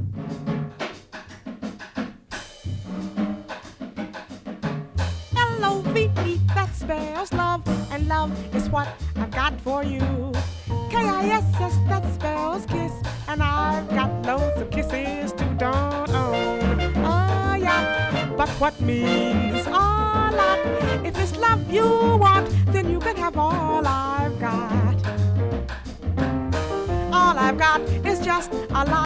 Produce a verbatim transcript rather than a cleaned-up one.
L O V E, that spells love, and love is what I got for you. K I S S, that spells kiss, and I've got loads of kisses to don't own. Oh yeah, but what means a lot? If it's love you want, then you can have all I've got. All I've got is just a lot.